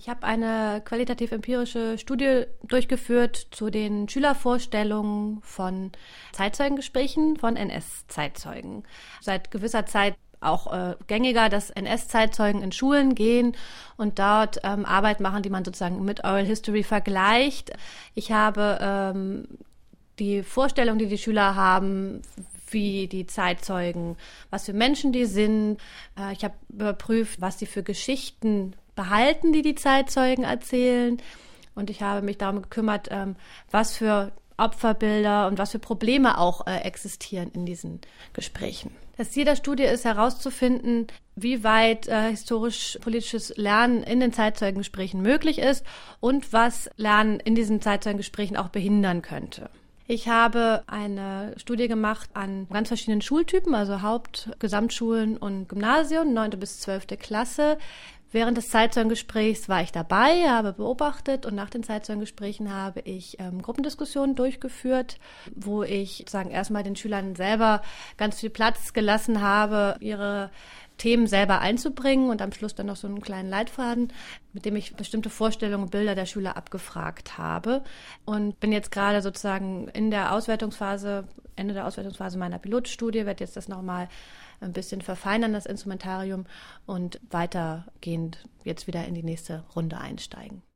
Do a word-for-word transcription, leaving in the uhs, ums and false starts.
Ich habe eine qualitativ-empirische Studie durchgeführt zu den Schülervorstellungen von Zeitzeugengesprächen von N S-Zeitzeugen. Seit gewisser Zeit auch äh, gängiger, dass N S-Zeitzeugen in Schulen gehen und dort ähm, Arbeit machen, die man sozusagen mit Oral History vergleicht. Ich habe ähm, die Vorstellung, die die Schüler haben, wie die Zeitzeugen, was für Menschen die sind. Äh, ich habe überprüft, was sie für Geschichten behalten, die die Zeitzeugen erzählen. Und ich habe mich darum gekümmert, ähm, was für Opferbilder und was für Probleme auch äh, existieren in diesen Gesprächen. Das Ziel der Studie ist herauszufinden, wie weit äh, historisch-politisches Lernen in den Zeitzeugengesprächen möglich ist und was Lernen in diesen Zeitzeugengesprächen auch behindern könnte. Ich habe eine Studie gemacht an ganz verschiedenen Schultypen, also Haupt-, Gesamtschulen und Gymnasien, neunte bis zwölfte Klasse. Während des Zeitzeugengesprächs war ich dabei, habe beobachtet und nach den Zeitzeugengesprächen habe ich ähm, Gruppendiskussionen durchgeführt, wo ich sozusagen erstmal den Schülern selber ganz viel Platz gelassen habe, ihre Themen selber einzubringen und am Schluss dann noch so einen kleinen Leitfaden, mit dem ich bestimmte Vorstellungen und Bilder der Schüler abgefragt habe. Und bin jetzt gerade sozusagen in der Auswertungsphase, Ende der Auswertungsphase meiner Pilotstudie, werde jetzt das nochmal ein bisschen verfeinern, das Instrumentarium, und weitergehend jetzt wieder in die nächste Runde einsteigen.